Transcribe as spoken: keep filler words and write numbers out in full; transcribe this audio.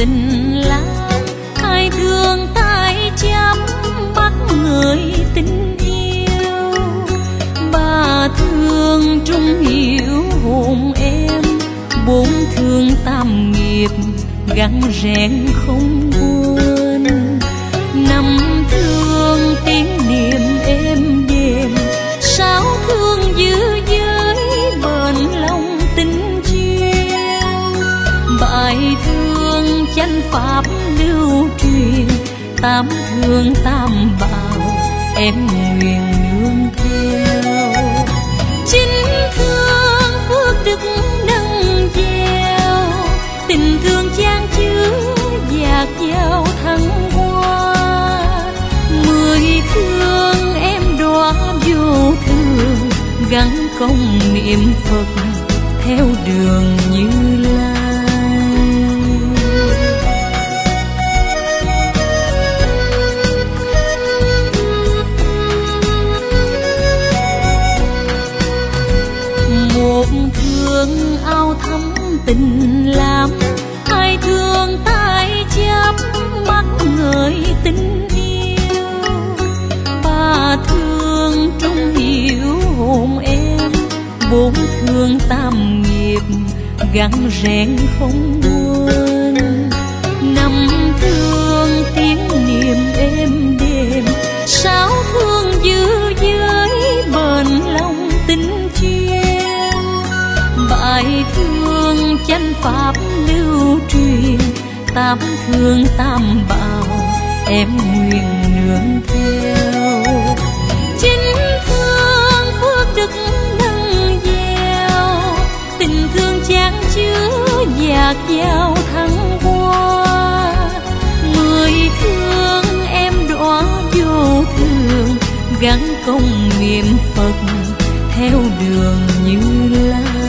tình lắm, hai thương tay chắp bắt người tình yêu. Ba thương trung hiểu hồn em, bốn thương tam nghiệp gắn rèn không quên. Năm thương tiếng niệm êm đềm, sáu thương giữ giới bền lòng tình chuyên. Bài thương chánh pháp lưu truyền, tám thương tam bảo em nguyện nương theo. Chính thương phước đức nâng gieo, tình thương chan chứa dạt dào thăng hoa. Mười thương em đóa vô thường, gắn công niệm Phật theo đường Như Lai. Một thương ao thắm tình làm, hai thương tay chắp bắt người tình yêu. Ba thương trung hiểu hồn em, bốn thương tam nghiệp gắn rèn không quên. Năm thương tiếng niệm êm đềm, sáu thương giữ giới bền lòng tình chuyên. Bài thương chánh pháp lưu truyền, tám thương tam bảo em nguyện nương theo. Chính thương phước đức nâng gieo, tình thương chan chứa dạt dào thăng hoa. Mười thương em đóa vô thường, gắn công niệm Phật theo đường Như Lai.